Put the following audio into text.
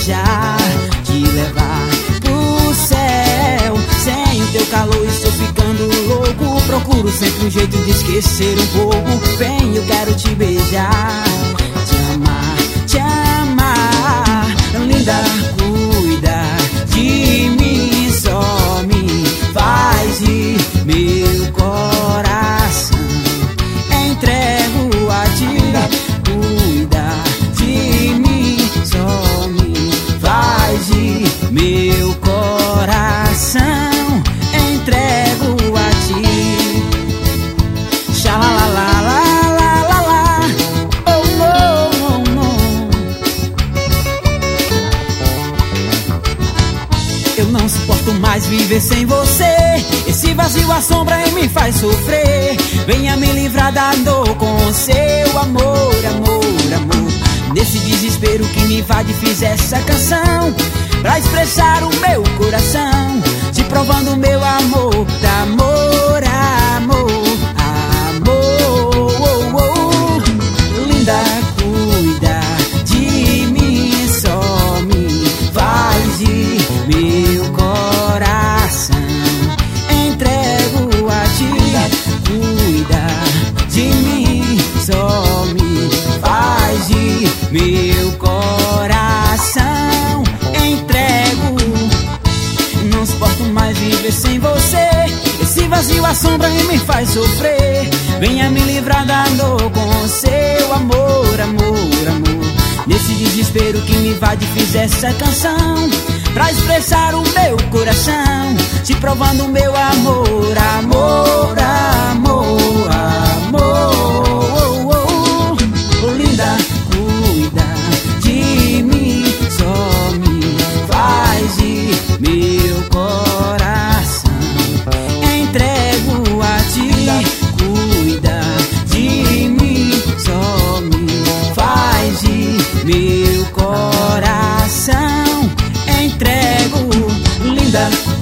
beijar, te levar pro céu. Sem o teu calor estou ficando louco, procuro sempre um jeito de esquecer um pouco. Vem, eu quero te beijar, te amar, te amar. Linda, cuida de mim, só me faz rir. Meu coração entrego a ti. Cuida de mim, só me faz rir. Meu coração entrego a ti. Xalalalala, oh no, no. Eu não suporto mais viver sem você. Esse vazio assombra e me faz sofrer. Venha me livrar da dor com seu amor, amor, amor. Nesse desespero que me invade fiz essa canção pra expressar o meu coração, te provando meu amor, amor, amor, amor. Oh, oh. Linda, cuida de mim, só me faz rir. Meu coração entrego a ti. Cuida de mim, só me faz rir. Meu coração entrego. Não suporto mais viver sem você. Esse vazio assombra e me faz sofrer. Venha me livrar da dor com seu amor, amor, amor. Nesse desespero que me invade fiz essa canção pra expressar o meu coração, te provando meu amor, amor, amor, amor. Oh, oh, oh. Linda, cuida de mim, só me faz rir. Meu coração entrego a ti. Cuida de mim, só me faz rir. Meu coração entrego. Linda,